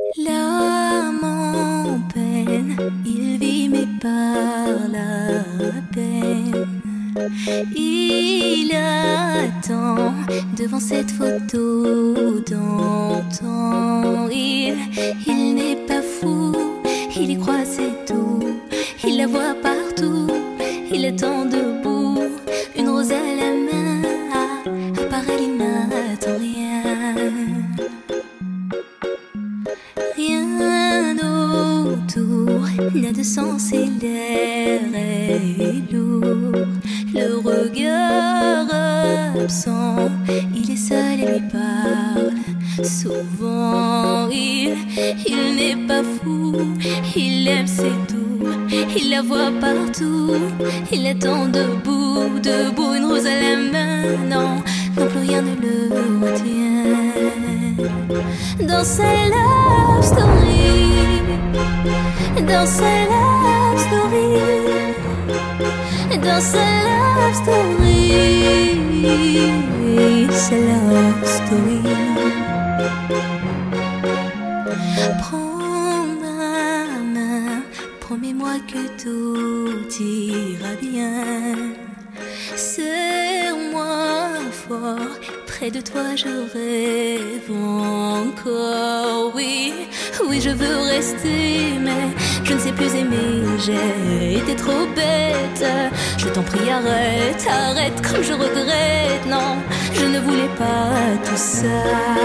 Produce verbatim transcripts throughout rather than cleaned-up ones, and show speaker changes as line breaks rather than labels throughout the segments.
L'âme en peine, il vit mais par la peine. Il attend devant cette photo d'antan. Il, il n'est pas fou, il y croit c'est tout. Il la voit partout, il attend debout, une rose à la main. À part elle, il n'attend rien. Rien autour n'a de sens et l'air est lourd. Le regard absent, il est seul et lui parle souvent. Il, il n'est pas fou, il aime c'est tout. Il la voit partout, il attend debout, debout, une rose à la main. Non, non plus rien ne le retient. Dans sa love story, dans sa love story, dans sa love story, sa love story. Prends ma main, promets-moi que tout ira bien. Serre-moi fort, près de toi je rêve encore. Oui, oui je veux rester, mais je ne sais plus aimer. J'ai été trop bête, je t'en prie arrête, arrête comme je regrette. Non, je ne voulais pas tout ça.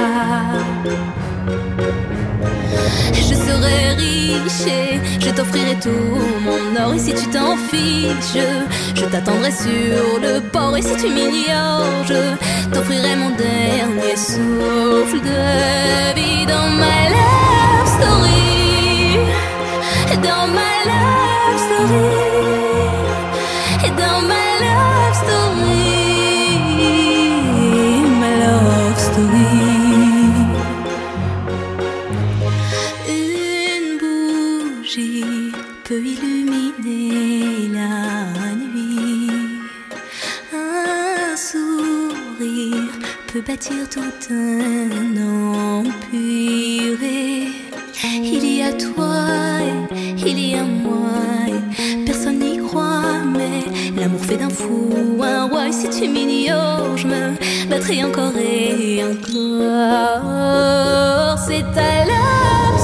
Je serai riche et je t'offrirai tout mon or. Et si tu t'en fiches, je, je t'attendrai sur le port. Et si tu m'ignores, je t'offrirai mon dernier souffle de vie. Dans ma love story, dans ma love story, dans ma love story, ma love story. Peut illuminer la nuit. Un sourire peut bâtir tout un empire. Et il y a toi et il y a moi et personne n'y croit, mais l'amour fait d'un fou un roi. Et si tu m'ignores, je me battrai encore et encore. C'est ta love